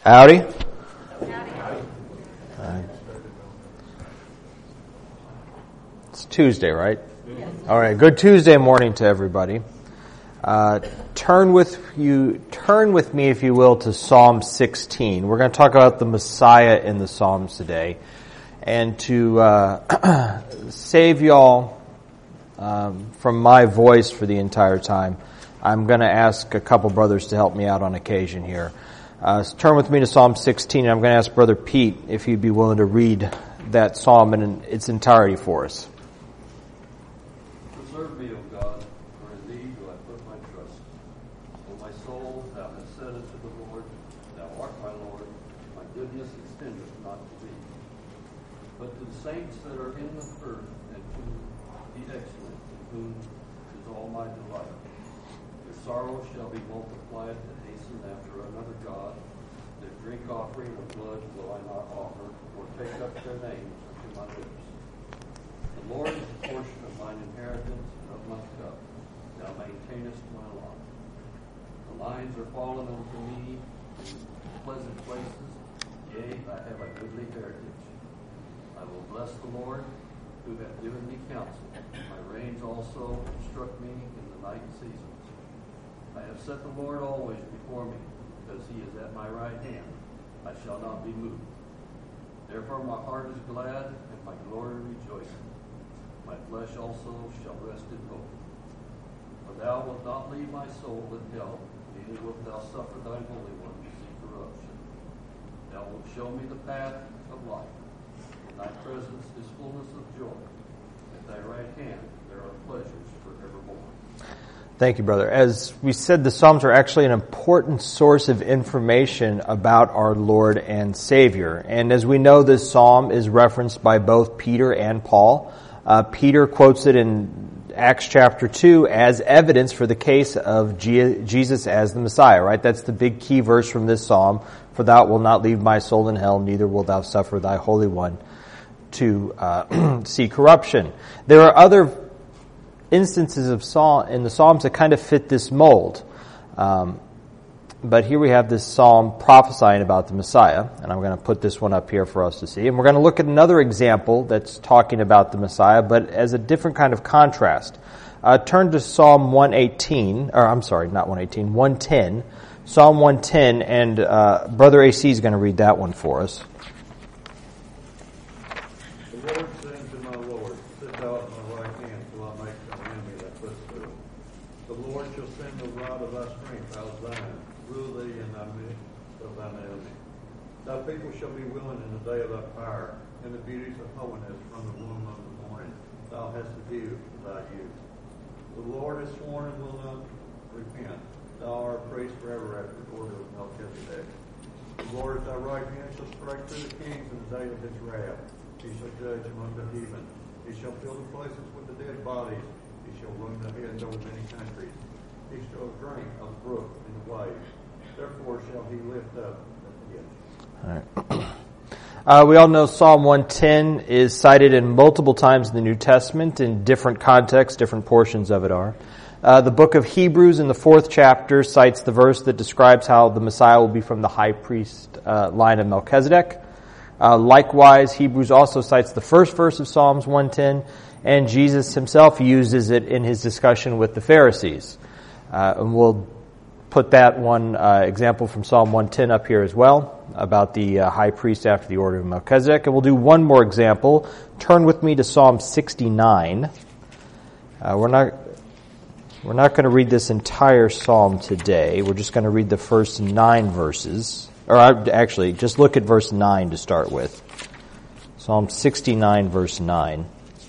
Howdy. It's Tuesday, right? Yes. All right. Good Tuesday morning to everybody. Turn with me, if you will, to Psalm 16. We're going to talk about the Messiah in the Psalms today, and to save y'all from my voice for the entire time, I'm going to ask a couple brothers to help me out on occasion here. Turn with me to Psalm 16, and I'm going to ask Brother Pete if he'd be willing to read that psalm in its entirety for us. Preserve me, O God, for in thee do I put my trust. O my soul, thou hast said unto the Lord, thou art my Lord, my goodness extendeth not to thee. But to the saints that are in the earth, and to the excellent, in whom is all my delight. Their sorrow shall be multiplied that hasten after another God. Their drink offering of blood will I not offer, or take up their names unto my lips. The Lord is the portion of mine inheritance and of my cup. Thou maintainest my lot. The lines are fallen unto me in pleasant places. Yea, I have a goodly heritage. I will bless the Lord, who hath given me counsel. My reins also instruct me in the night seasons. I have set the Lord always before me, because he is at my right hand. I shall not be moved. Therefore my heart is glad, and my glory rejoiceth. My flesh also shall rest in hope. For thou wilt not leave my soul in hell, neither wilt thou suffer thine Holy One to see corruption. Thou wilt show me the path of life. In thy presence is fullness of joy. At thy right hand there are pleasures forevermore. Thank you, brother. As we said, the Psalms are actually an important source of information about our Lord and Savior. And as we know, this psalm is referenced by both Peter and Paul. Peter quotes it in Acts chapter 2 as evidence for the case of Jesus as the Messiah, right? That's the big key verse from this psalm. For thou wilt not leave my soul in hell, neither wilt thou suffer thy Holy One to see corruption. There are other instances of in the Psalms that kind of fit this mold. But here we have this psalm prophesying about the Messiah, and I'm going to put this one up here for us to see. And we're going to look at another example that's talking about the Messiah, but as a different kind of contrast. Turn to Psalm 110. Psalm 110, and Brother AC is going to read that one for us. The Lord said to my Lord, sit thou at my right hand till I make thine enemy thy footstool. The Lord shall send the rod of thy strength out of Zion, rule thee in thy midst of thine enemy. Thy people shall be willing in the day of thy power, and the beauties of holiness from the womb of the morning. Thou hast the dew of thy youth. The Lord has sworn and will not repent. Thou art praised forever after the order of Melchizedek. The Lord at thy right hand shall strike through the kings in the day of his wrath. He shall judge among the heathen. He shall fill the places with the dead bodies. He shall run the heads over many countries. He shall drink of the brook in the waves. Therefore shall he lift up the head. All right. We all know Psalm 110 is cited in multiple times in the New Testament in different contexts, different portions of it are. The book of Hebrews in the 4th chapter cites the verse that describes how the Messiah will be from the high priest line of Melchizedek. Likewise, Hebrews also cites the first verse of Psalms 110, and Jesus himself uses it in his discussion with the Pharisees. And we'll put that one example from Psalm 110 up here as well, about the high priest after the order of Melchizedek. And we'll do one more example. Turn with me to Psalm 69. We're not going to read this entire psalm today. We're just going to read the first 9 verses. Or actually, just look at verse 9 to start with. Psalm 69, verse 9.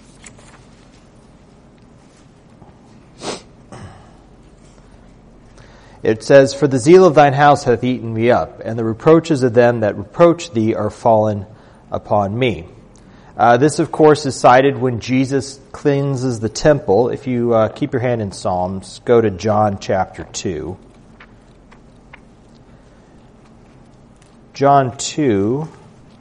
It says, For the zeal of thine house hath eaten me up, and the reproaches of them that reproach thee are fallen upon me. This, of course, is cited when Jesus cleanses the temple. If you keep your hand in Psalms, go to John chapter 2. John 2.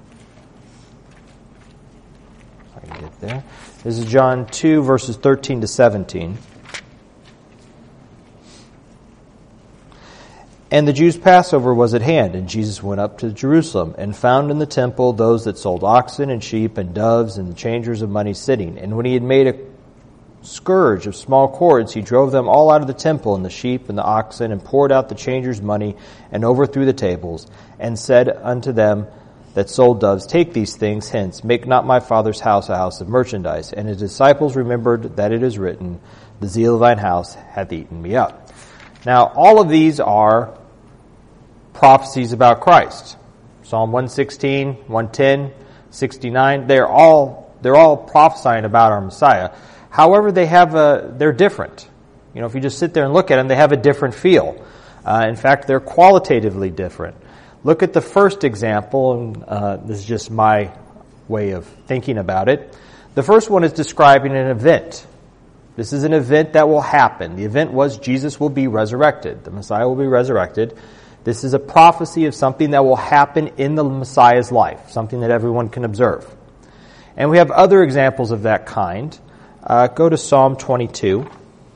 If I can get there. This is John 2, verses 13 to 17. And the Jews' Passover was at hand, and Jesus went up to Jerusalem, and found in the temple those that sold oxen and sheep and doves and the changers of money sitting. And when he had made a scourge of small cords, he drove them all out of the temple, and the sheep and the oxen, and poured out the changers' money, and overthrew the tables, and said unto them that sold doves, Take these things hence, make not my Father's house a house of merchandise. And his disciples remembered that it is written, The zeal of thine house hath eaten me up. Now, all of these are prophecies about Christ. Psalm 116, 110, 69, they're all prophesying about our Messiah. However, they're different. You know, if you just sit there and look at them, they have a different feel. In fact, they're qualitatively different. Look at the first example, and this is just my way of thinking about it. The first one is describing an event. This is an event that will happen. The event was Jesus will be resurrected. The Messiah will be resurrected. This is a prophecy of something that will happen in the Messiah's life, something that everyone can observe. And we have other examples of that kind. Go to Psalm 22.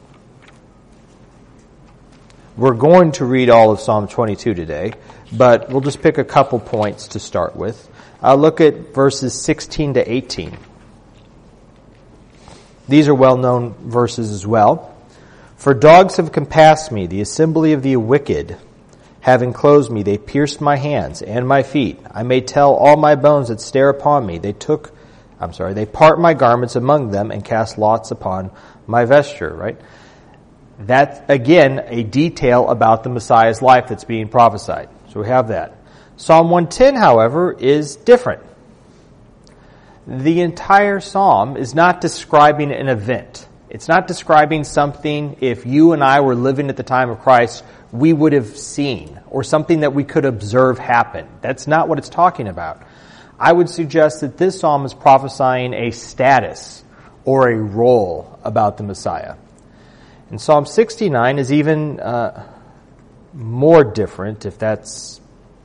We're going to read all of Psalm 22 today, but we'll just pick a couple points to start with. Look at verses 16 to 18. These are well-known verses as well. For dogs have compassed me, the assembly of the wicked have enclosed me. They pierced my hands and my feet. I may tell all my bones that stare upon me. They part my garments among them and cast lots upon my vesture, right? That's, again, a detail about the Messiah's life that's being prophesied. So we have that. Psalm 110, however, is different. The entire psalm is not describing an event. It's not describing something, if you and I were living at the time of Christ, we would have seen, or something that we could observe happen. That's not what it's talking about. I would suggest that this psalm is prophesying a status or a role about the Messiah. And Psalm 69 is even more different, if that's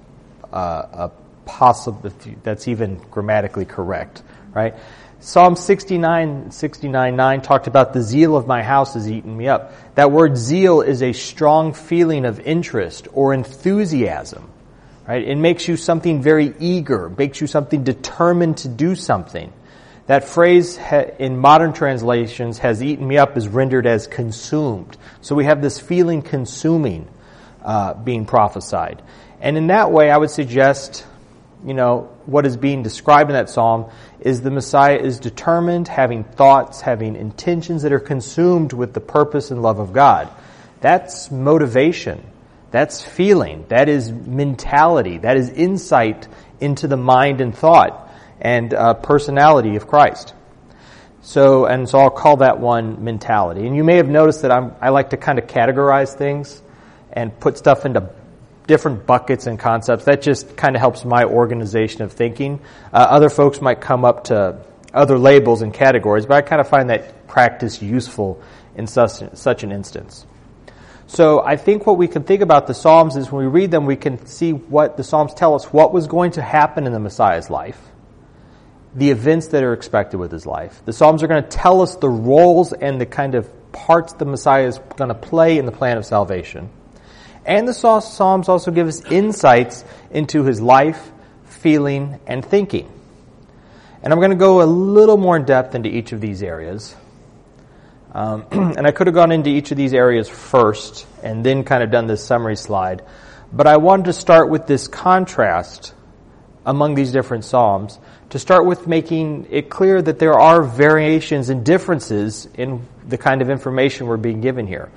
if that's even grammatically correct, right? Psalm 69:9 talked about the zeal of my house has eaten me up. That word zeal is a strong feeling of interest or enthusiasm, right? It makes you something very eager, makes you something determined to do something. That phrase in modern translations, has eaten me up, is rendered as consumed. So we have this feeling consuming being prophesied. And in that way, I would suggest, what is being described in that psalm is the Messiah is determined, having thoughts, having intentions that are consumed with the purpose and love of God. That's motivation. That's feeling. That is mentality. That is insight into the mind and thought and personality of Christ. So I'll call that one mentality. And you may have noticed that I like to kind of categorize things and put stuff into different buckets and concepts. That just kind of helps my organization of thinking. Other folks might come up to other labels and categories, but I kind of find that practice useful in such an instance. So I think what we can think about the Psalms is when we read them, we can see what the Psalms tell us what was going to happen in the Messiah's life, the events that are expected with his life. The Psalms are going to tell us the roles and the kind of parts the Messiah is going to play in the plan of salvation. And the Psalms also give us insights into his life, feeling, and thinking. And I'm going to go a little more in depth into each of these areas. And I could have gone into each of these areas first and then kind of done this summary slide. But I wanted to start with this contrast among these different Psalms, to start with making it clear that there are variations and differences in the kind of information we're being given here.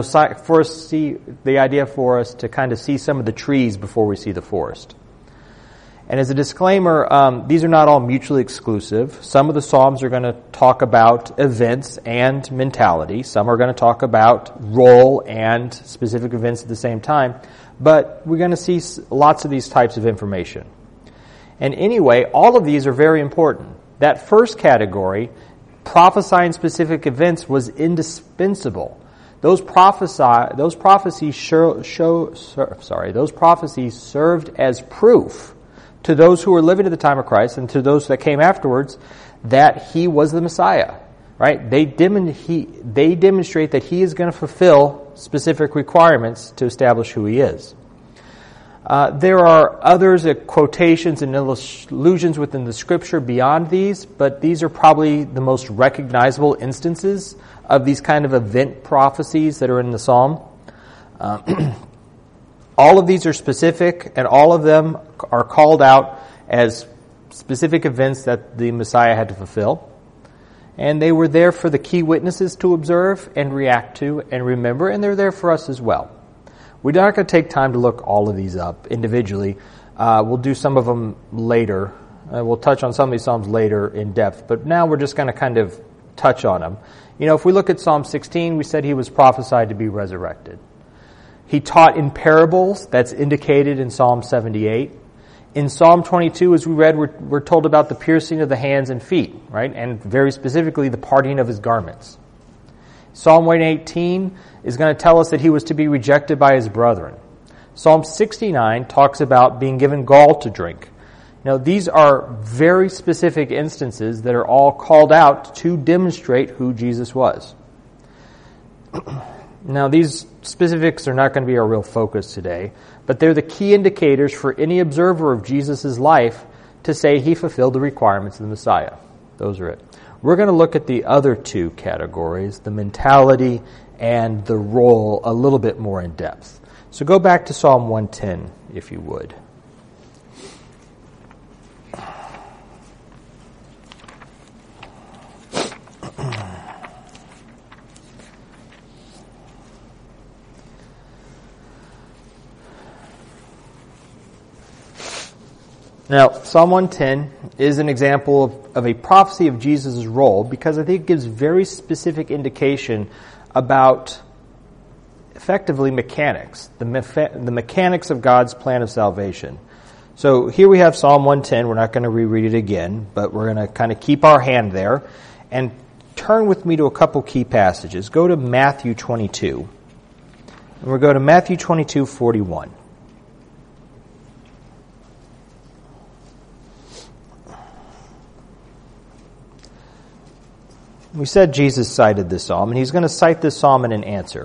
The idea for us to kind of see some of the trees before we see the forest. And as a disclaimer, these are not all mutually exclusive. Some of the Psalms are going to talk about events and mentality. Some are going to talk about role and specific events at the same time. But we're going to see lots of these types of information. And anyway, all of these are very important. That first category, prophesying specific events, was indispensable. Those prophecies served as proof to those who were living at the time of Christ and to those that came afterwards that he was the Messiah. Right? They demonstrate that he is going to fulfill specific requirements to establish who he is. There are others, quotations and allusions within the Scripture beyond these, but these are probably the most recognizable instances of these kind of event prophecies that are in the Psalm. All of these are specific, and all of them are called out as specific events that the Messiah had to fulfill. And they were there for the key witnesses to observe and react to and remember, and they're there for us as well. We're not going to take time to look all of these up individually. We'll do some of them later. We'll touch on some of these Psalms later in depth, but now we're just going to kind of touch on them. You know, if we look at Psalm 16, we said he was prophesied to be resurrected. He taught in parables. That's indicated in Psalm 78. In Psalm 22, as we read, we're told about the piercing of the hands and feet, right? And very specifically, the parting of his garments. Psalm 118 is going to tell us that he was to be rejected by his brethren. Psalm 69 talks about being given gall to drink. Now, these are very specific instances that are all called out to demonstrate who Jesus was. Now, these specifics are not going to be our real focus today, but they're the key indicators for any observer of Jesus' life to say he fulfilled the requirements of the Messiah. Those are it. We're going to look at the other two categories, the mentality and the role, a little bit more in depth. So go back to Psalm 110, if you would. Now, Psalm 110 is an example of a prophecy of Jesus' role because I think it gives very specific indication about effectively mechanics, the mechanics of God's plan of salvation. So here we have Psalm 110. We're not going to reread it again, but we're going to kind of keep our hand there and turn with me to a couple key passages. Go to Matthew 22. And we'll go to Matthew 22:41. We said Jesus cited this psalm, and he's going to cite this psalm in an answer.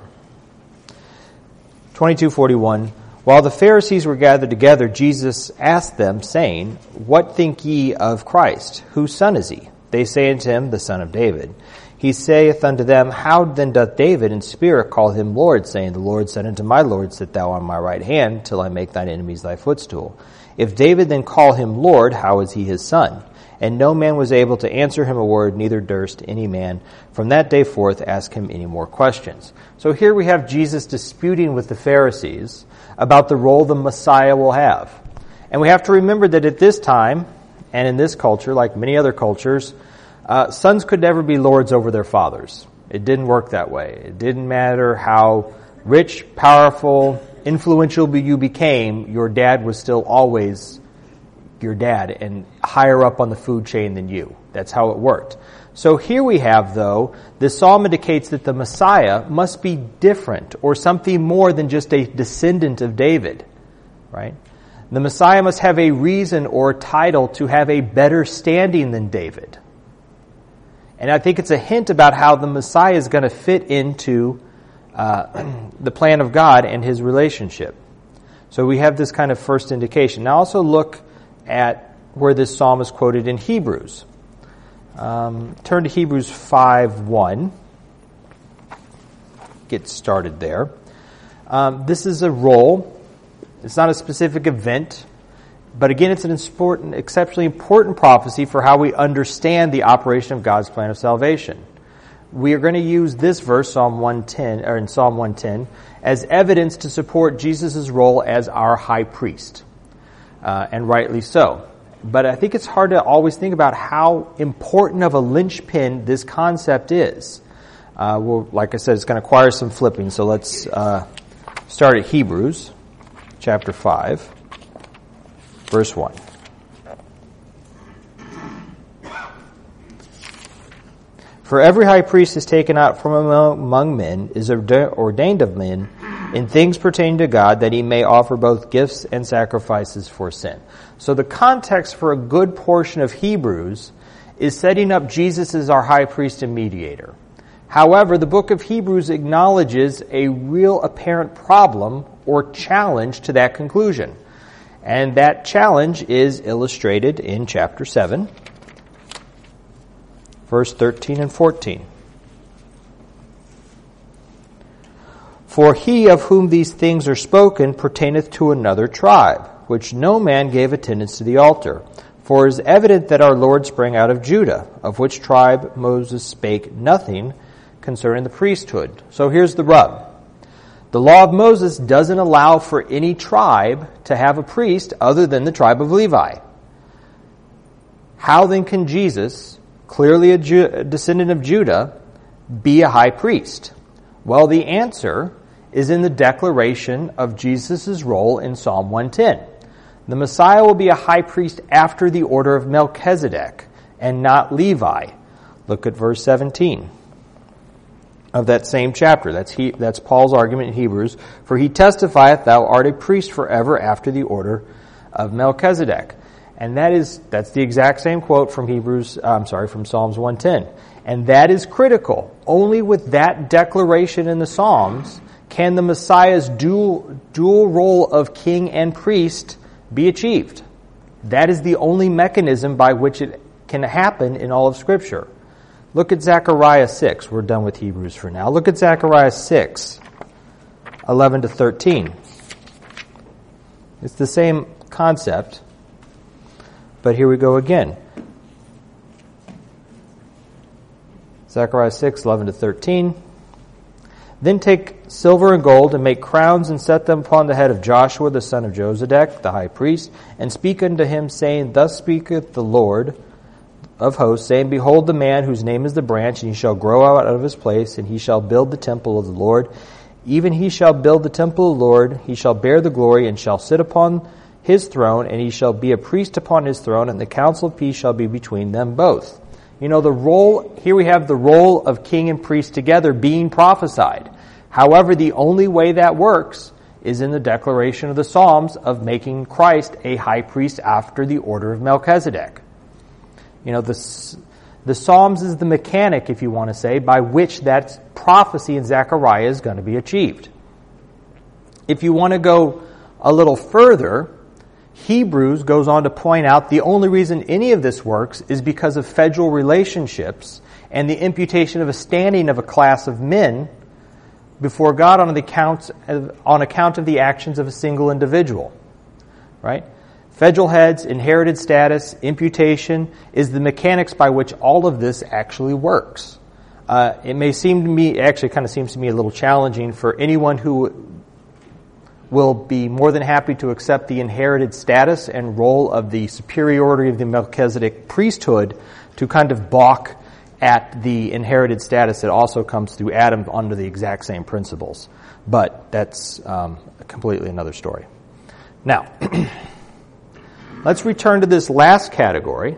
22:41, while the Pharisees were gathered together, Jesus asked them, saying, what think ye of Christ? Whose son is he? They say unto him, the son of David. He saith unto them, how then doth David in spirit call him Lord, saying, the Lord said unto my Lord, sit thou on my right hand, till I make thine enemies thy footstool. If David then call him Lord, how is he his son? And no man was able to answer him a word, neither durst any man from that day forth ask him any more questions. So here we have Jesus disputing with the Pharisees about the role the Messiah will have. And we have to remember that at this time, and in this culture, like many other cultures, sons could never be lords over their fathers. It didn't work that way. It didn't matter how rich, powerful, influential you became, your dad was still always your dad and higher up on the food chain than you. That's how it worked. So here we have, though, this psalm indicates that the Messiah must be different or something more than just a descendant of David, right? The Messiah must have a reason or title to have a better standing than David. And I think it's a hint about how the Messiah is going to fit into the plan of God and his relationship. So we have this kind of first indication. Now also look at where this psalm is quoted in Hebrews. Turn to Hebrews 5:1. Get started there. This is a role. It's not a specific event, but again, it's an exceptionally important prophecy for how we understand the operation of God's plan of salvation. We are going to use this verse, Psalm 110, as evidence to support Jesus' role as our high priest. And rightly so. But I think it's hard to always think about how important of a linchpin this concept is. Well, like I said, it's going to require some flipping, so let's start at Hebrews chapter 5, verse 1. For every high priest is taken out from among men, is ordained of men, in things pertaining to God, that he may offer both gifts and sacrifices for sin. So the context for a good portion of Hebrews is setting up Jesus as our high priest and mediator. However, the book of Hebrews acknowledges a real apparent problem or challenge to that conclusion. And that challenge is illustrated in chapter 7, verse 13 and 14. For he of whom these things are spoken pertaineth to another tribe, which no man gave attendance to the altar. For it is evident that our Lord sprang out of Judah, of which tribe Moses spake nothing concerning the priesthood. So here's the rub. The law of Moses doesn't allow for any tribe to have a priest other than the tribe of Levi. How then can Jesus, clearly a descendant of Judah, be a high priest? Well, the answer is in the declaration of Jesus' role in Psalm 110. The Messiah will be a high priest after the order of Melchizedek and not Levi. Look at verse 17 of that same chapter. That's Paul's argument in Hebrews. For he testifieth, thou art a priest forever after the order of Melchizedek. And that's the exact same quote from from Psalms 110. And that is critical. Only with that declaration in the Psalms can the Messiah's dual role of king and priest be achieved. That is the only mechanism by which it can happen in all of Scripture. Look at Zechariah 6. We're done with Hebrews for now. Look at Zechariah 6, 11 to 13. It's the same concept, but here we go again. Zechariah 6, 11 to 13. Then take silver and gold, and make crowns, and set them upon the head of Joshua the son of Josedek, the high priest, and speak unto him, saying, Thus speaketh the Lord of hosts, saying, Behold the man whose name is the branch, and he shall grow out of his place, and he shall build the temple of the Lord. Even he shall build the temple of the Lord, he shall bear the glory, and shall sit upon his throne, and he shall be a priest upon his throne, and the council of peace shall be between them both. You know, here we have the role of king and priest together being prophesied. However, the only way that works is in the declaration of the Psalms of making Christ a high priest after the order of Melchizedek. You know, the Psalms is the mechanic, if you want to say, by which that prophecy in Zechariah is going to be achieved. If you want to go a little further, Hebrews goes on to point out the only reason any of this works is because of federal relationships and the imputation of a standing of a class of men before God on account of the actions of a single individual. Right? Federal heads, inherited status, imputation is the mechanics by which all of this actually works. It may seem to me, actually kind of seems to me a little challenging for anyone who will be more than happy to accept the inherited status and role of the superiority of the Melchizedek priesthood to kind of balk at the inherited status that also comes through Adam under the exact same principles. But that's completely another story. Now, let's return to this last category,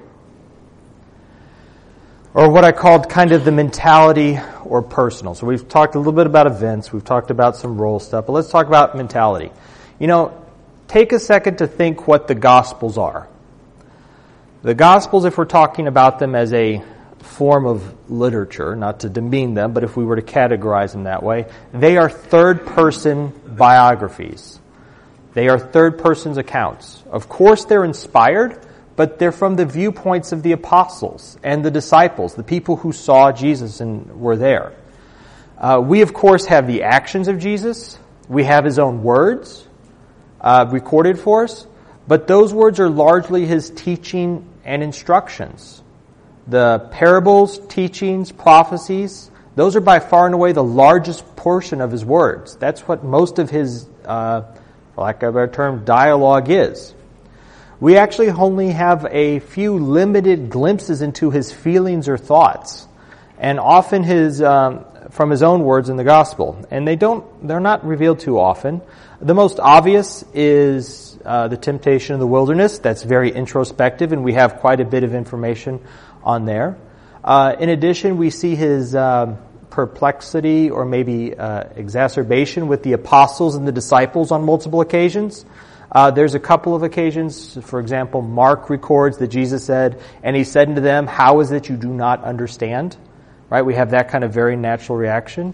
or what I called kind of the mentality or personal. So we've talked a little bit about events, we've talked about some role stuff, but let's talk about mentality. You know, take a second to think what the Gospels are. The Gospels, if we're talking about them as a form of literature, not to demean them, but if we were to categorize them that way, they are third-person biographies. They are third-person accounts. Of course, they're inspired, but they're from the viewpoints of the apostles and the disciples, the people who saw Jesus and were there. We, of course, have the actions of Jesus. We have his own words recorded for us, but those words are largely his teaching and instructions. The parables, teachings, prophecies, those are by far and away the largest portion of his words. That's what most of his, for lack of a better term, dialogue is. We actually only have a few limited glimpses into his feelings or thoughts, and often from his own words in the gospel. And they're not revealed too often. The most obvious is the temptation in the wilderness. That's very introspective, and we have quite a bit of information on there. In addition, we see his perplexity or maybe exacerbation with the apostles and the disciples on multiple occasions. There's a couple of occasions, for example, Mark records that Jesus said, and he said unto them, how is it you do not understand? Right? We have that kind of very natural reaction.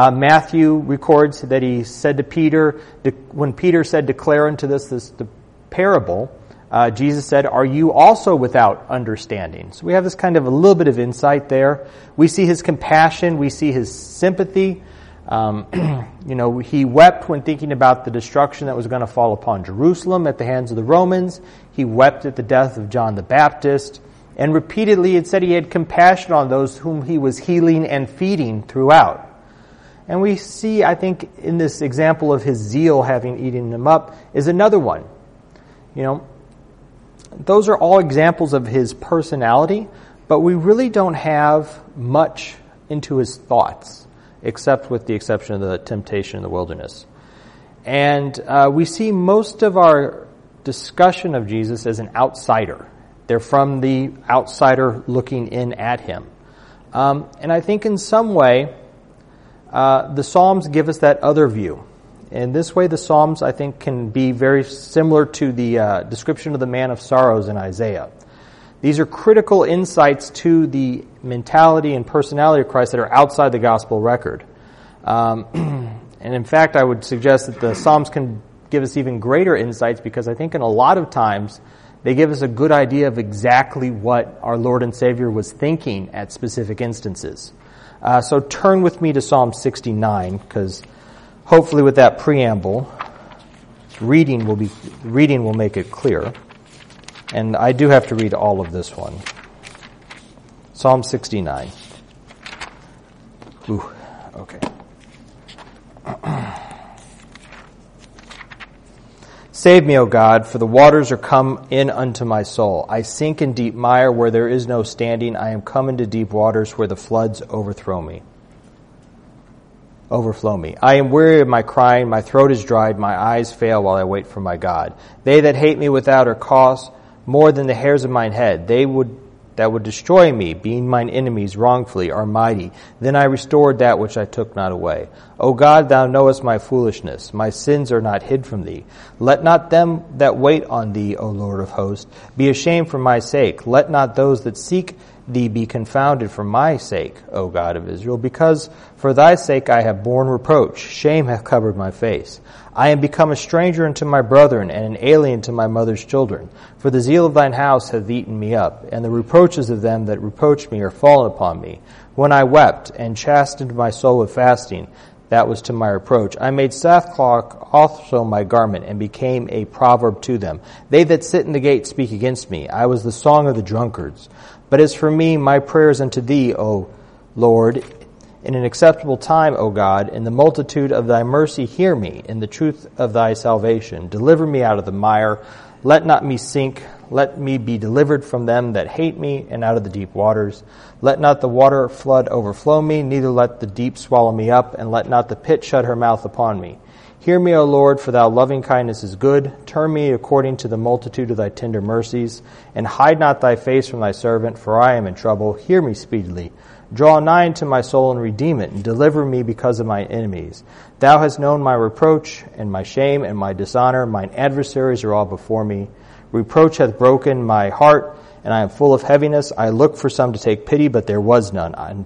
Matthew records that he said to Peter, when Peter said, declare unto us the parable, Jesus said, "Are you also without understanding?" So we have this kind of a little bit of insight there. We see his compassion. We see his sympathy. He wept when thinking about the destruction that was going to fall upon Jerusalem at the hands of the Romans. He wept at the death of John the Baptist. And repeatedly it said he had compassion on those whom he was healing and feeding throughout. And we see, I think, in this example of his zeal having eaten them up is another one. Those are all examples of his personality, but we really don't have much into his thoughts, except with the exception of the temptation in the wilderness. And we see most of our discussion of Jesus as an outsider. They're from the outsider looking in at him. And I think in some way, the Psalms give us that other view. In this way, the Psalms, I think, can be very similar to the description of the man of sorrows in Isaiah. These are critical insights to the mentality and personality of Christ that are outside the gospel record. And in fact, I would suggest that the Psalms can give us even greater insights, because I think in a lot of times they give us a good idea of exactly what our Lord and Savior was thinking at specific instances. So turn with me to Psalm 69, because hopefully with that preamble, reading will make it clear. And I do have to read all of this one. Psalm 69. Ooh, okay. Save me, O God, for the waters are come in unto my soul. I sink in deep mire where there is no standing. I am come into deep waters where the floods overflow me. I am weary of my crying. My throat is dried. My eyes fail while I wait for my God. They that hate me without are cause more than the hairs of mine head. They that would destroy me, being mine enemies wrongfully, are mighty. Then I restored that which I took not away. O God, thou knowest my foolishness. My sins are not hid from thee. Let not them that wait on thee, O Lord of hosts, be ashamed for my sake. Let not those that seek thee be confounded for my sake, O God of Israel, because for thy sake I have borne reproach. Shame hath covered my face. I am become a stranger unto my brethren, and an alien to my mother's children. For the zeal of thine house hath eaten me up, and the reproaches of them that reproach me are fallen upon me. When I wept, and chastened my soul with fasting, that was to my reproach. I made sackcloth also my garment, and became a proverb to them. They that sit in the gate speak against me. I was the song of the drunkards. But as for me, my prayers unto thee, O Lord, in an acceptable time, O God, in the multitude of thy mercy hear me, in the truth of thy salvation. Deliver me out of the mire. Let not me sink. Let me be delivered from them that hate me, and out of the deep waters. Let not the water flood overflow me, neither let the deep swallow me up, and let not the pit shut her mouth upon me. Hear me, O Lord, for thy loving kindness is good. Turn me according to the multitude of thy tender mercies, and hide not thy face from thy servant, for I am in trouble. Hear me speedily. Draw nigh unto my soul and redeem it, and deliver me because of my enemies. Thou hast known my reproach, and my shame, and my dishonor. Mine adversaries are all before me. Reproach hath broken my heart, and I am full of heaviness. I looked for some to take pity, but there was none.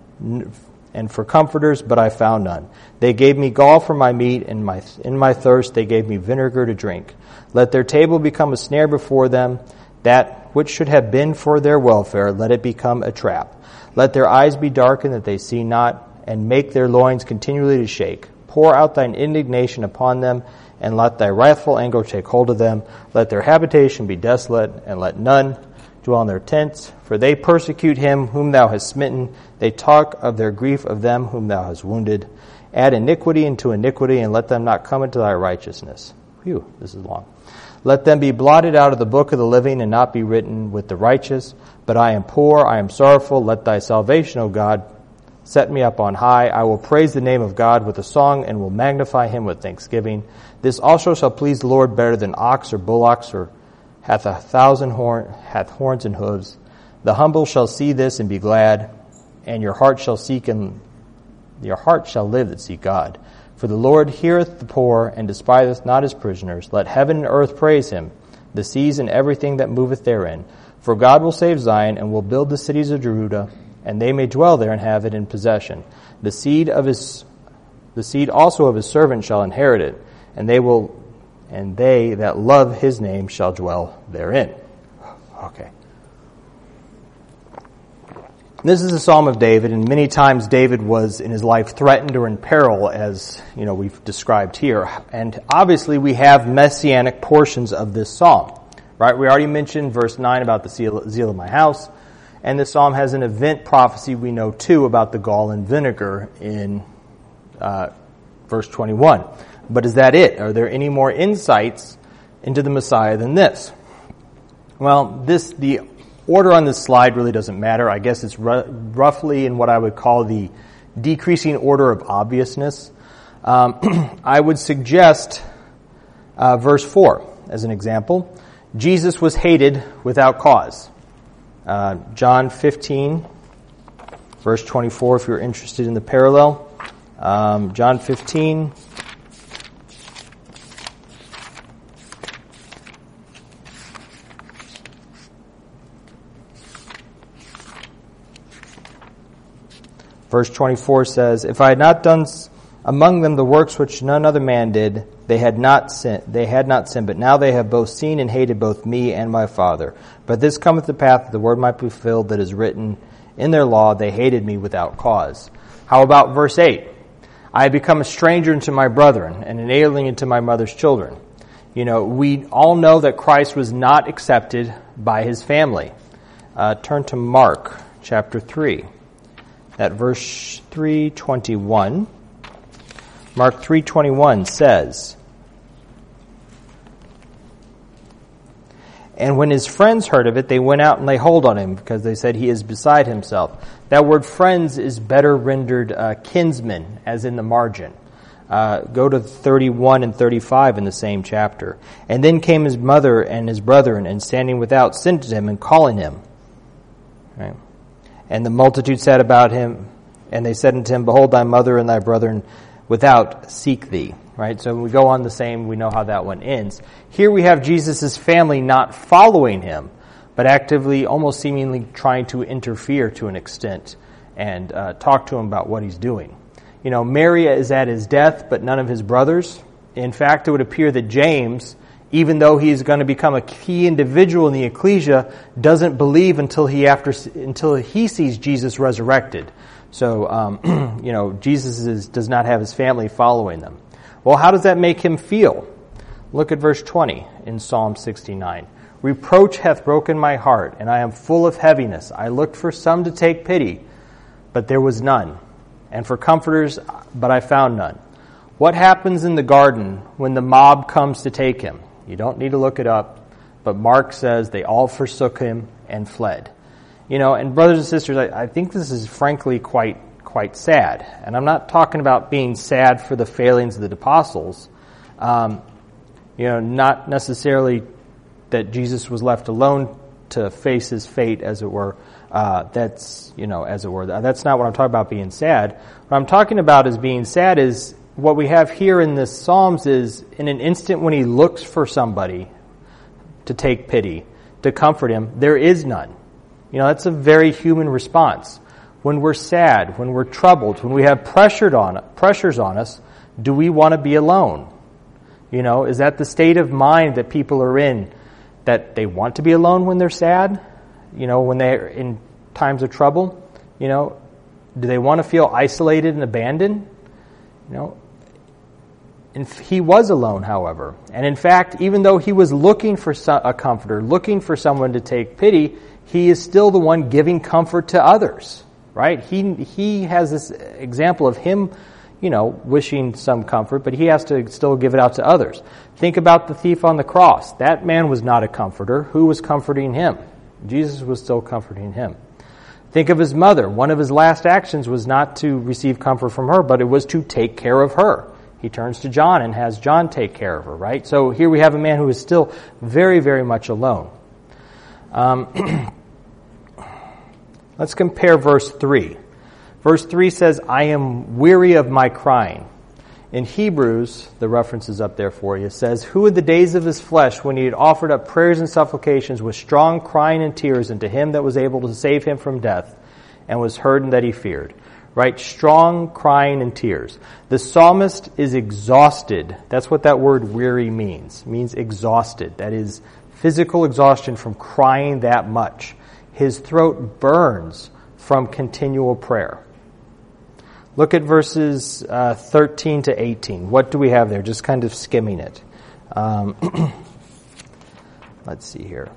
And for comforters, but I found none. They gave me gall for my meat, and in my thirst they gave me vinegar to drink. Let their table become a snare before them. That which should have been for their welfare, let it become a trap. Let their eyes be darkened that they see not, and make their loins continually to shake. Pour out thine indignation upon them, and let thy wrathful anger take hold of them. Let their habitation be desolate, and let none dwell in their tents. For they persecute him whom thou hast smitten. They talk of their grief of them whom thou hast wounded. Add iniquity unto iniquity, and let them not come into thy righteousness. Phew, this is long. Let them be blotted out of the book of the living, and not be written with the righteous. But I am poor, I am sorrowful. Let thy salvation, O God, set me up on high. I will praise the name of God with a song, and will magnify him with thanksgiving. This also shall please the Lord better than ox or bullocks, or hath horns and hooves. The humble shall see this and be glad, and your heart shall live that seek God. For the Lord heareth the poor, and despiseth not his prisoners. Let heaven and earth praise him, the seas and everything that moveth therein. For God will save Zion, and will build the cities of Judah, and they may dwell there and have it in possession. The seed also of his servant shall inherit it, and they will and they that love his name shall dwell therein. Okay. This is a Psalm of David, and many times David was in his life threatened or in peril, as we've described here. And obviously we have messianic portions of this psalm, right? We already mentioned verse 9 about the zeal of my house, and this psalm has an event prophecy we know too about the gall and vinegar in verse 21. But is that it? Are there any more insights into the Messiah than this? Well, the order on this slide really doesn't matter. I guess it's roughly in what I would call the decreasing order of obviousness. I would suggest verse 4 as an example. Jesus was hated without cause. John 15, verse 24, if you're interested in the parallel. John 15, verse 24 says, if I had not done among them the works which none other man did, they had not sinned, but now they have both seen and hated both me and my Father. But this cometh to pass that the word might be fulfilled that is written in their law, they hated me without cause. How about verse 8? I have become a stranger unto my brethren, and an alien unto my mother's children. We all know that Christ was not accepted by his family. Turn to Mark chapter 3. At verse 3:21, Mark 3:21 says, and when his friends heard of it, they went out and laid hold on him, because they said he is beside himself. That word friends is better rendered kinsmen, as in the margin. Go to 31 and 35 in the same chapter. And then came his mother and his brethren, and standing without, sent to him and calling him. Right? And the multitude sat about him, and they said unto him, behold, thy mother and thy brethren without seek thee. Right? So when we go on the same, we know how that one ends. Here we have Jesus' family not following him, but actively, almost seemingly trying to interfere to an extent and talk to him about what he's doing. Mary is at his death, but none of his brothers. In fact, it would appear that James, even though he's going to become a key individual in the ecclesia, doesn't believe until he sees Jesus resurrected. So, Jesus does not have his family following them. Well, how does that make him feel? Look at verse 20 in Psalm 69. Reproach hath broken my heart, and I am full of heaviness. I looked for some to take pity, but there was none. And for comforters, but I found none. What happens in the garden when the mob comes to take him? You don't need to look it up, but Mark says they all forsook him and fled. And brothers and sisters, I think this is frankly quite sad. And I'm not talking about being sad for the failings of the apostles. Not necessarily that Jesus was left alone to face his fate, as it were. That's not what I'm talking about being sad. What I'm talking about as being sad is what we have here in this Psalms is in an instant when he looks for somebody to take pity, to comfort him, there is none. That's a very human response. When we're sad, when we're troubled, when we have pressures on us, do we want to be alone? Is that the state of mind that people are in, that they want to be alone when they're sad? When they're in times of trouble? Do they want to feel isolated and abandoned? And he was alone, however. And in fact, even though he was looking for a comforter, looking for someone to take pity, he is still the one giving comfort to others, right? He has this example of him, wishing some comfort, but he has to still give it out to others. Think about the thief on the cross. That man was not a comforter. Who was comforting him? Jesus was still comforting him. Think of his mother. One of his last actions was not to receive comfort from her, but it was to take care of her. He turns to John and has John take care of her, right? So here we have a man who is still very, very much alone. Let's compare verse 3. Verse 3 says, I am weary of my crying. In Hebrews, the reference is up there for you, it says, who in the days of his flesh, when he had offered up prayers and supplications with strong crying and tears unto him that was able to save him from death, and was heard and that he feared. right? Strong crying and tears. The psalmist is exhausted. That's what that word weary means. It means exhausted. That is physical exhaustion from crying that much. His throat burns from continual prayer. Look at verses 13 to 18. What do we have there? Just kind of skimming it. Let's see here.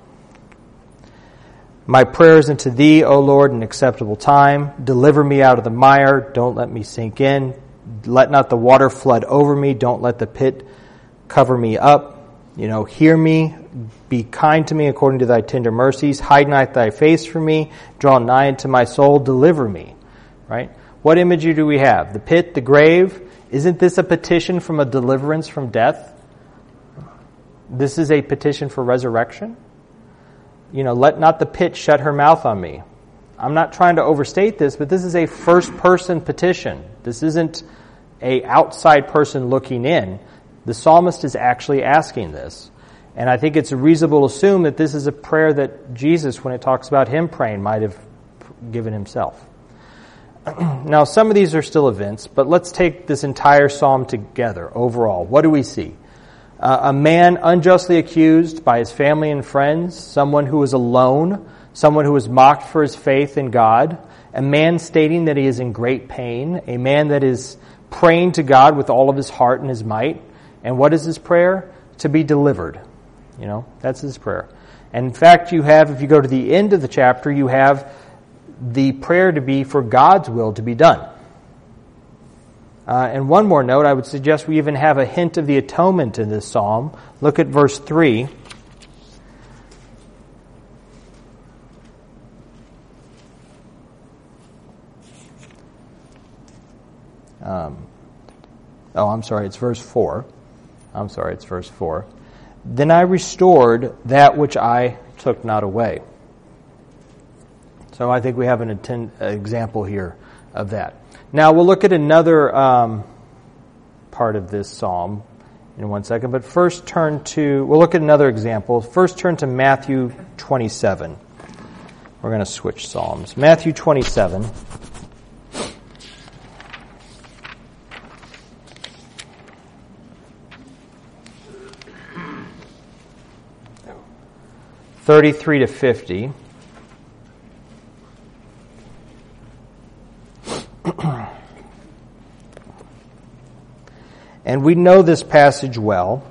My prayers unto thee, O Lord, in acceptable time. Deliver me out of the mire. Don't let me sink in. Let not the water flood over me. Don't let the pit cover me up. Hear me. Be kind to me according to thy tender mercies. Hide not thy face from me. Draw nigh unto my soul. Deliver me. Right? What imagery do we have? The pit, the grave. Isn't this a petition from a deliverance from death? This is a petition for resurrection. Let not the pit shut her mouth on me. I'm not trying to overstate this, but this is a first-person petition. This isn't a outside person looking in. The psalmist is actually asking this. And I think it's reasonable to assume that this is a prayer that Jesus, when it talks about him praying, might have given himself. Now, some of these are still events, but let's take this entire psalm together overall. What do we see? A man unjustly accused by his family and friends, someone who is alone, someone who is mocked for his faith in God, a man stating that he is in great pain, a man that is praying to God with all of his heart and his might. And what is his prayer? To be delivered. That's his prayer. And in fact, if you go to the end of the chapter, you have the prayer to be for God's will to be done. And one more note, I would suggest we even have a hint of the atonement in this psalm. Look at verse 3. It's verse 4. It's verse 4. Then I restored that which I took not away. So I think we have an example here of that. Now we'll look at another part of this psalm in one second, but first we'll look at another example. First turn to Matthew 27. We're going to switch psalms. Matthew 27. (33 to 50). And we know this passage well.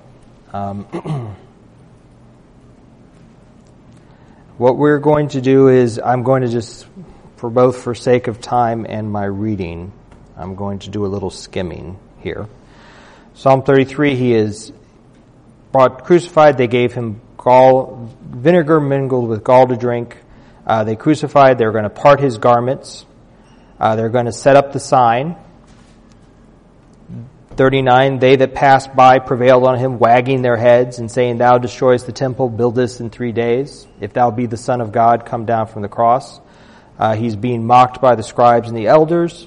What we're going to do is I'm going to just, for sake of time and my reading, I'm going to do a little skimming here. Psalm 33, he is brought crucified. They gave him vinegar mingled with gall to drink. They crucified. They're going to part his garments. They're going to set up the sign. 39, they that passed by prevailed on him, wagging their heads and saying, Thou destroyest the temple, build this in 3 days. If thou be the Son of God, come down from the cross. He's being mocked by the scribes and the elders.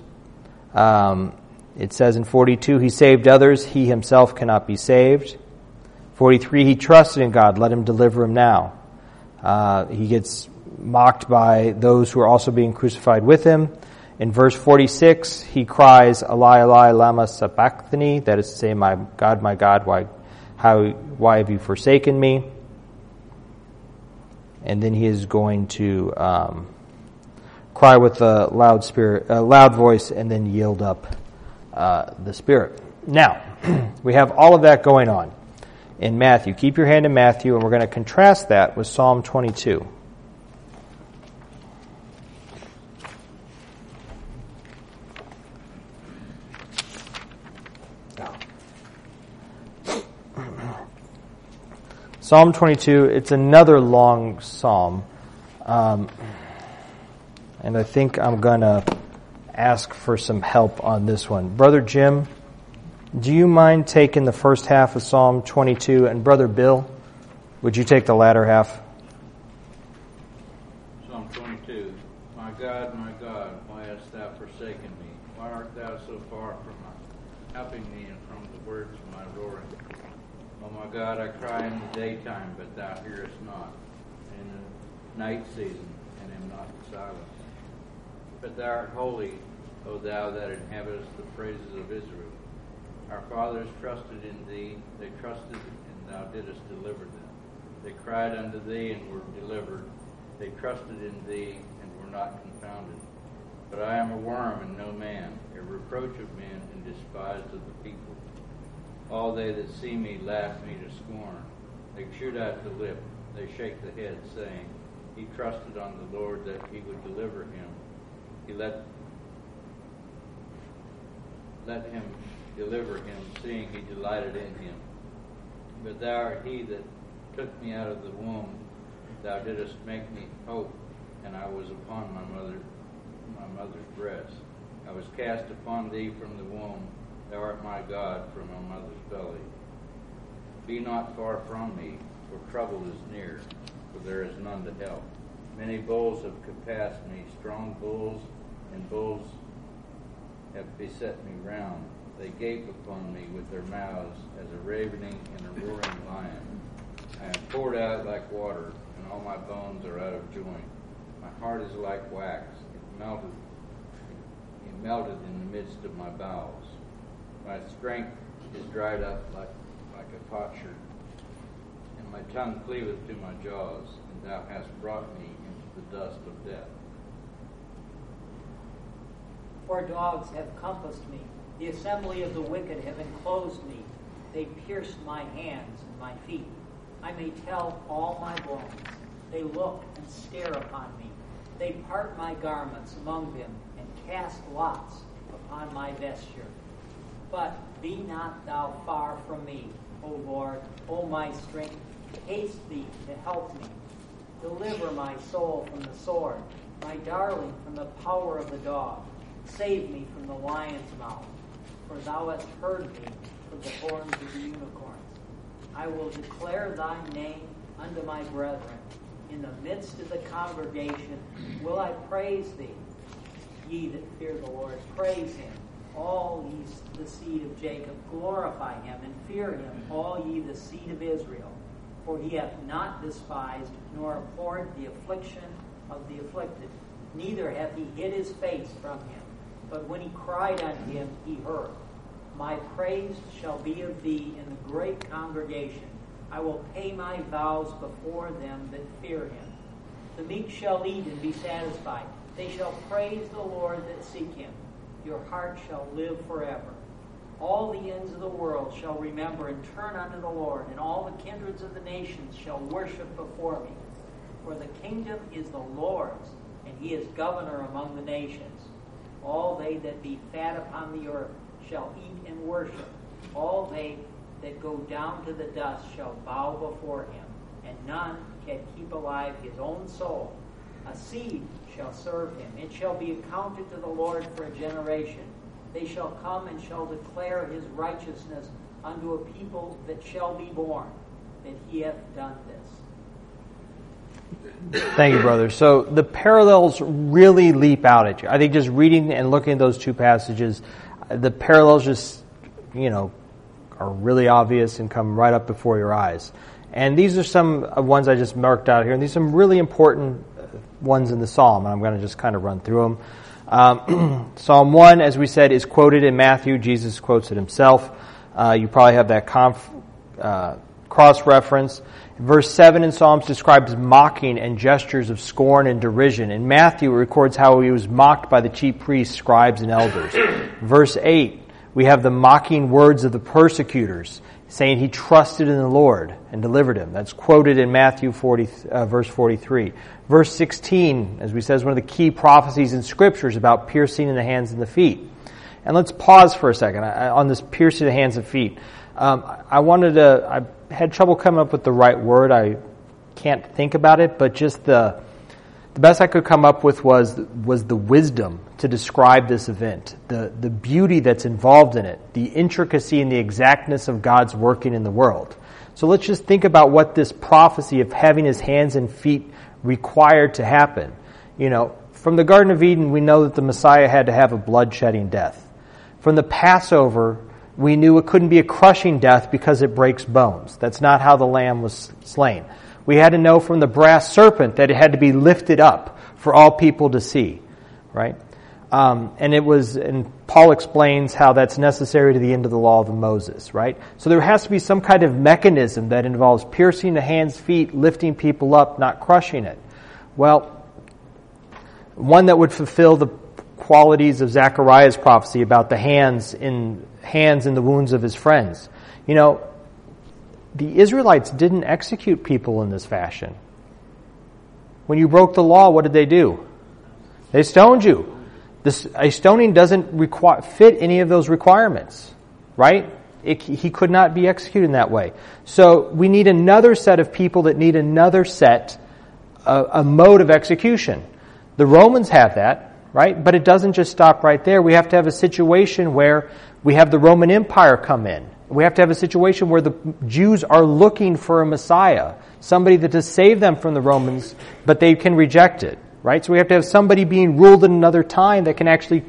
It says in 42, he saved others, he himself cannot be saved. 43, he trusted in God, let him deliver him now. He gets mocked by those who are also being crucified with him. In verse 46, he cries, Eli, Eli, lama sabachthani, that is to say, my God, why have you forsaken me? And then he is going to cry with a loud voice, and then yield up the Spirit. Now, we have all of that going on in Matthew. Keep your hand in Matthew, and we're going to contrast that with Psalm 22. Psalm 22, it's another long psalm. And I think I'm going to ask for some help on this one. Brother Jim, do you mind taking the first half of Psalm 22? And Brother Bill, would you take the latter half? Psalm 22. My God, why hast thou forsaken me? Why art thou so far from helping me and from the words of my roaring? O my God, I cry in the daytime, but thou hearest not, in the night season, and am not silent. But thou art holy, O thou that inhabitest the praises of Israel. Our fathers trusted in thee, they trusted, and thou didst deliver them. They cried unto thee, and were delivered. They trusted in thee, and were not confounded. But I am a worm and no man, a reproach of men, and despised of the people. All they that see me laugh me to scorn. They shoot out the lip, they shake the head, saying, He trusted on the Lord that he would deliver him. He let him deliver him, seeing he delighted in him. But thou art he that took me out of the womb. Thou didst make me hope, and I was upon my mother's breast. I was cast upon thee from the womb. Thou art my God from my mother's belly. Be not far from me, for trouble is near, for there is none to help. Many bulls have compassed me, strong bulls and bulls have beset me round. They gape upon me with their mouths as a ravening and a roaring lion. I am poured out like water, and all my bones are out of joint. My heart is like wax, it melted in the midst of my bowels. My strength is dried up like a potsherd, and my tongue cleaveth to my jaws, and thou hast brought me into the dust of death. For dogs have compassed me. The assembly of the wicked have enclosed me. They pierced my hands and my feet. I may tell all my bones. They look and stare upon me. They part my garments among them and cast lots upon my vesture. But be not thou far from me, O Lord, O my strength. Haste thee to help me. Deliver my soul from the sword, my darling from the power of the dog. Save me from the lion's mouth, for thou hast heard me from the horns of the unicorns. I will declare thy name unto my brethren. In the midst of the congregation will I praise thee. Ye that fear the Lord, praise him. All ye the seed of Jacob, glorify him, and fear him, all ye the seed of Israel. For he hath not despised, nor abhorred the affliction of the afflicted, neither hath he hid his face from him. But when he cried unto him, he heard. My praise shall be of thee in the great congregation. I will pay my vows before them that fear him. The meek shall eat and be satisfied. They shall praise the Lord that seek him. Your heart shall live forever. All the ends of the world shall remember and turn unto the Lord, and all the kindreds of the nations shall worship before me. For the kingdom is the Lord's, and he is governor among the nations. All they that be fat upon the earth shall eat and worship. All they that go down to the dust shall bow before him, and none can keep alive his own soul. A seed shall serve him. It shall be accounted to the Lord for a generation. They shall come and shall declare his righteousness unto a people that shall be born, that he hath done this. Thank you, brother. So the parallels really leap out at you. I think just reading and looking at those two passages, the parallels just, are really obvious and come right up before your eyes. And these are some ones I just marked out here, and these are some really important ones in the Psalm, and I'm going to just kind of run through them. Psalm 1, as we said, is quoted in Matthew. Jesus quotes it himself. You probably have that cross-reference. Verse 7 in Psalms describes mocking and gestures of scorn and derision. In Matthew, it records how he was mocked by the chief priests, scribes, and elders. Verse 8, we have the mocking words of the persecutors, saying he trusted in the Lord and delivered him. That's quoted in Matthew verse 43. Verse 16, as we said, is one of the key prophecies in Scriptures about piercing in the hands and the feet. And let's pause for a second on this piercing the hands and feet. I had trouble coming up with the right word. I can't think about it, but just the best I could come up with was the wisdom to describe this event, the beauty that's involved in it, the intricacy and the exactness of God's working in the world. So let's just think about what this prophecy of having his hands and feet required to happen. From the Garden of Eden, we know that the Messiah had to have a blood-shedding death. From the Passover, we knew it couldn't be a crushing death because it breaks bones. That's not how the lamb was slain. We had to know from the brass serpent that it had to be lifted up for all people to see, right? And Paul explains how that's necessary to the end of the law of Moses, right? So there has to be some kind of mechanism that involves piercing the hands, feet, lifting people up, not crushing it. Well, one that would fulfill the qualities of Zechariah's prophecy about the hands in the wounds of his friends. You know, the Israelites didn't execute people in this fashion. When you broke the law, what did they do? They stoned you. A stoning doesn't fit any of those requirements, right? He could not be executed in that way. So we need another set of people that need another set, a mode of execution. The Romans have that, right? But it doesn't just stop right there. We have to have a situation where we have the Roman Empire come in. We have to have a situation where the Jews are looking for a Messiah, somebody that to save them from the Romans, but they can reject it. Right? So we have to have somebody being ruled in another time that can actually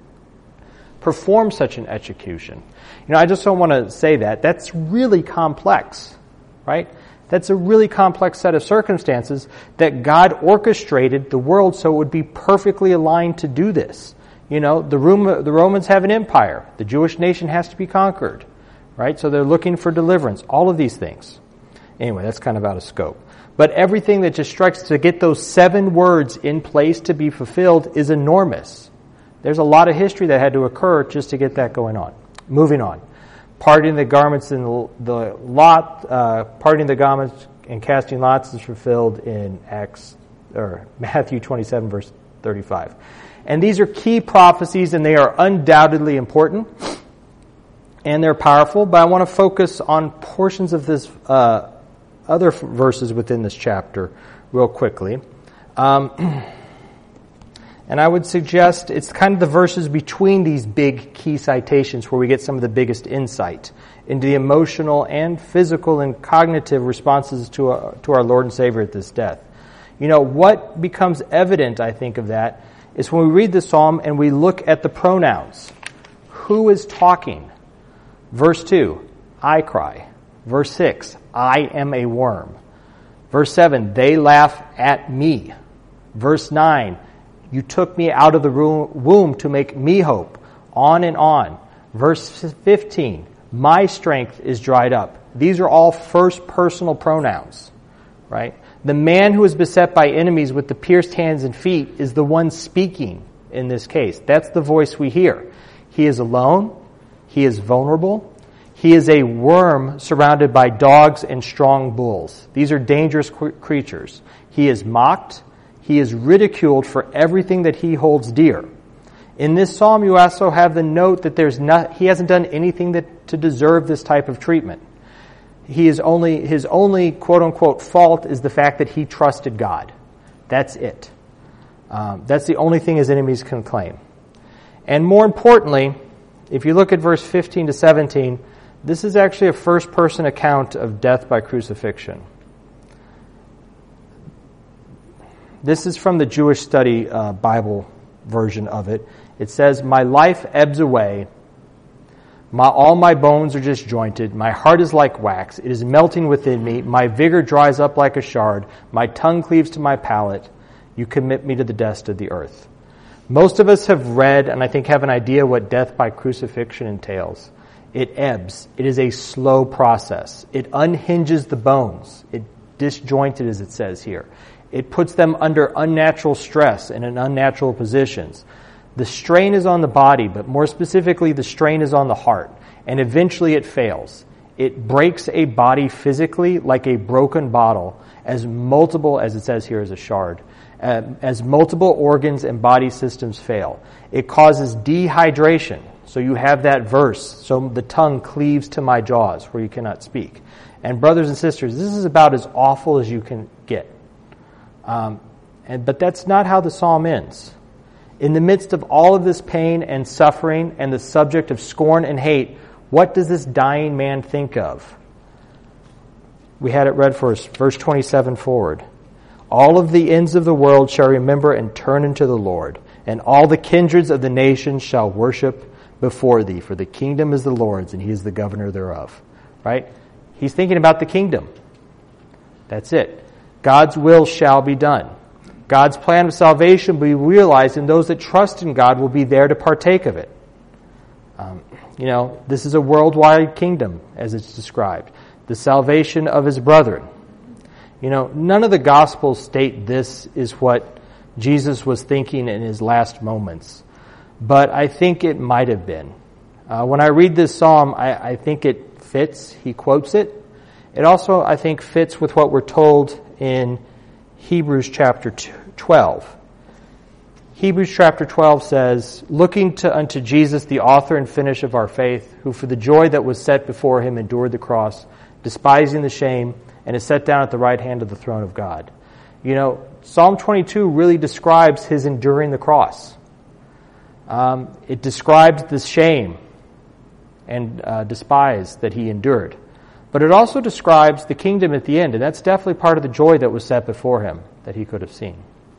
perform such an execution. You know, I just don't want to say that. That's really complex, right? That's a really complex set of circumstances that God orchestrated the world so it would be perfectly aligned to do this. You know, the Romans have an empire. The Jewish nation has to be conquered, right? So they're looking for deliverance. All of these things. Anyway, that's kind of out of scope. But everything that just strikes to get those 7 words in place to be fulfilled is enormous. There's a lot of history that had to occur just to get that going on. Moving on. Parting the garments in the lot, parting the garments and casting lots is fulfilled in Matthew 27, verse 35. And these are key prophecies, and they are undoubtedly important, and they're powerful, but I want to focus on portions of this other verses within this chapter real quickly. And I would suggest it's kind of the verses between these big key citations where we get some of the biggest insight into the emotional and physical and cognitive responses to our Lord and Savior at this death. You know, what becomes evident, I think, of that is when we read the psalm and we look at the pronouns. Who is talking? Verse 2, I cry. Verse 6, I am a worm. Verse 7, they laugh at me. Verse 9, you took me out of the womb to make me hope. On and on. Verse 15, my strength is dried up. These are all first personal pronouns, right? The man who is beset by enemies with the pierced hands and feet is the one speaking in this case. That's the voice we hear. He is alone. He is vulnerable. He is a worm surrounded by dogs and strong bulls. These are dangerous creatures. He is mocked. He is ridiculed for everything that he holds dear. In this psalm, you also have the note that he hasn't done anything to deserve this type of treatment. His only quote-unquote fault is the fact that he trusted God. That's it. That's the only thing his enemies can claim. And more importantly, if you look at verse 15 to 17, this is actually a first-person account of death by crucifixion. This is from the Jewish Study Bible version of it. It says, my life ebbs away. All my bones are disjointed. My heart is like wax. It is melting within me. My vigor dries up like a shard. My tongue cleaves to my palate. You commit me to the dust of the earth. Most of us have read and I think have an idea what death by crucifixion entails. It ebbs. It is a slow process. It unhinges the bones. It disjointed, as it says here. It puts them under unnatural stress and in unnatural positions. The strain is on the body, but more specifically, the strain is on the heart. And eventually it fails. It breaks a body physically like a broken bottle, as multiple, as it says here, as a shard, as multiple organs and body systems fail. It causes dehydration. So you have that verse. So the tongue cleaves to my jaws where you cannot speak. And brothers and sisters, this is about as awful as you can get. But that's not how the psalm ends. In the midst of all of this pain and suffering and the subject of scorn and hate, what does this dying man think of? We had it read for us, verse 27 forward. All of the ends of the world shall remember and turn unto the Lord, and all the kindreds of the nations shall worship before thee, for the kingdom is the Lord's, and he is the governor thereof. Right? He's thinking about the kingdom. That's it. God's will shall be done. God's plan of salvation will be realized, and those that trust in God will be there to partake of it. This is a worldwide kingdom, as it's described. The salvation of his brethren. None of the Gospels state this is what Jesus was thinking in his last moments. But I think it might have been. When I read this psalm, I think it fits. He quotes it. It also, I think, fits with what we're told in Hebrews chapter 12. Hebrews chapter 12 says, "Looking unto Jesus, the author and finisher of our faith, who for the joy that was set before him endured the cross, despising the shame, and is set down at the right hand of the throne of God." Psalm 22 really describes his enduring the cross. It describes the shame and despise that he endured. But it also describes the kingdom at the end, and that's definitely part of the joy that was set before him that he could have seen.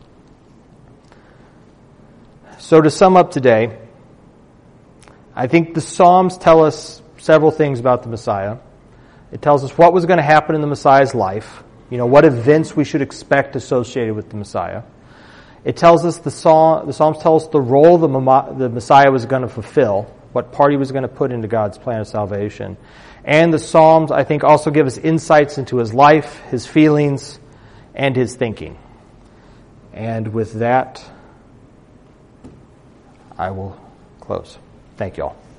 So to sum up today, I think the Psalms tell us several things about the Messiah. It tells us what was going to happen in the Messiah's life, what events we should expect associated with the Messiah. It tells us the Psalms tell us the role the Messiah was going to fulfill, what part he was going to put into God's plan of salvation. And the Psalms, I think, also give us insights into his life, his feelings, and his thinking. And with that, I will close. Thank you all.